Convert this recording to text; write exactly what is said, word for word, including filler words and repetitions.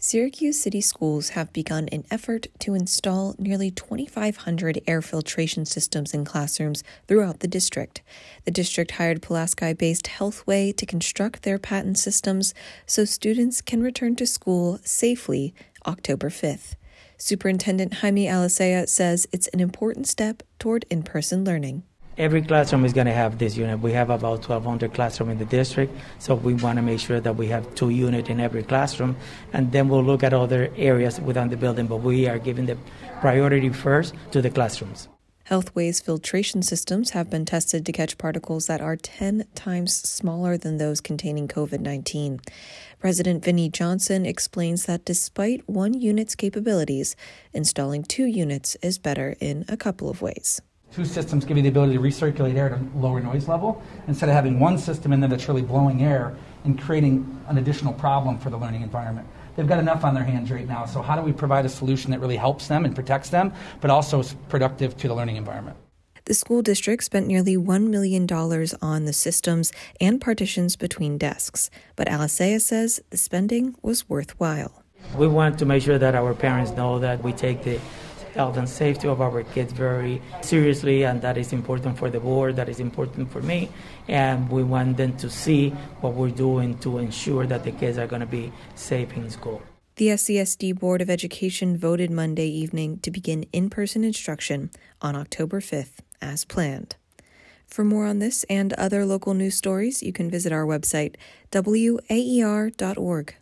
Syracuse City Schools have begun an effort to install nearly twenty-five hundred air filtration systems in classrooms throughout the district. The district hired Pulaski-based Healthway to construct their patent systems so students can return to school safely October fifth. Superintendent Jaime Alicea says it's an important step toward in-person learning. Every classroom is going to have this unit. We have about twelve hundred classrooms in the district, so we want to make sure that we have two units in every classroom, and then we'll look at other areas within the building, but we are giving the priority first to the classrooms. Healthway's filtration systems have been tested to catch particles that are ten times smaller than those containing covid nineteen. President Vinnie Johnson explains that despite one unit's capabilities, installing two units is better in a couple of ways. Two systems give you the ability to recirculate air at a lower noise level instead of having one system in there that's really blowing air and creating an additional problem for the learning environment. They've got enough on their hands right now, so how do we provide a solution that really helps them and protects them, but also is productive to the learning environment? The school district spent nearly one million dollars on the systems and partitions between desks, but Alicea says the spending was worthwhile. We want to make sure that our parents know that we take the health and safety of our kids very seriously, and that is important for the board, that is important for me, and we want them to see what we're doing to ensure that the kids are going to be safe in school. The S C S D Board of Education voted Monday evening to begin in-person instruction on October fifth, as planned. For more on this and other local news stories, you can visit our website, W A E R dot org.